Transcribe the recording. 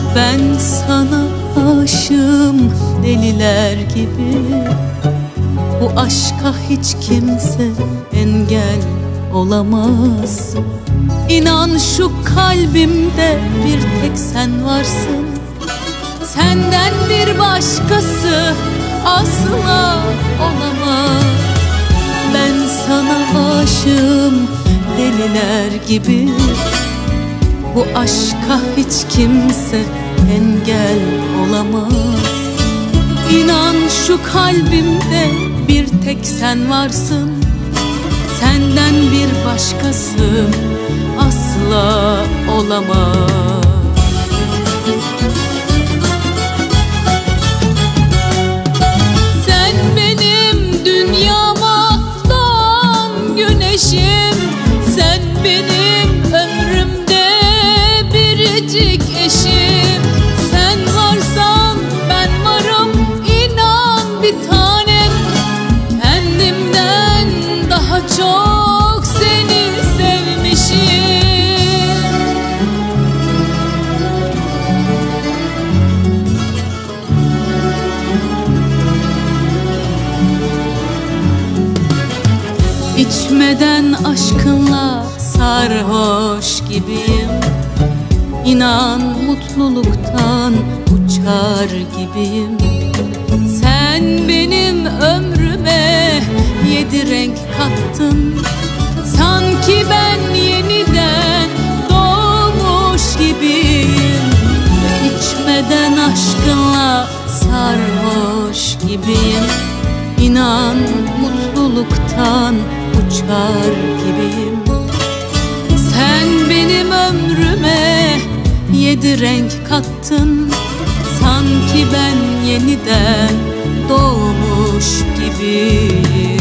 Ben sana aşığım deliler gibi. Bu aşka hiç kimse engel olamaz. İnan şu kalbimde bir tek sen varsın. Senden bir başkası asla olamaz. Ben sana aşığım deliler gibi. Bu aşka hiç kimse engel olamaz. İnan şu kalbimde bir tek sen varsın. Senden bir başkası asla olamaz. Sen benim dünyama doğan güneşim. Sen benim ömrümde biricik eşim. Sen varsan ben varım, inan bir tanem. Kendimden daha çok seni sevmişim. İçmeden aşkınla sarhoş gibiyim. İnan mutluluktan uçar gibiyim. Sen benim ömrüme 7 renk kattın. Sanki ben yeniden doğmuş gibiyim. İçmeden aşkınla sarhoş gibiyim. İnan mutluluktan uçar gibiyim. Sen benim ömrüme 7 renk kattın. Sanki ben yeniden doğmuş gibiyim.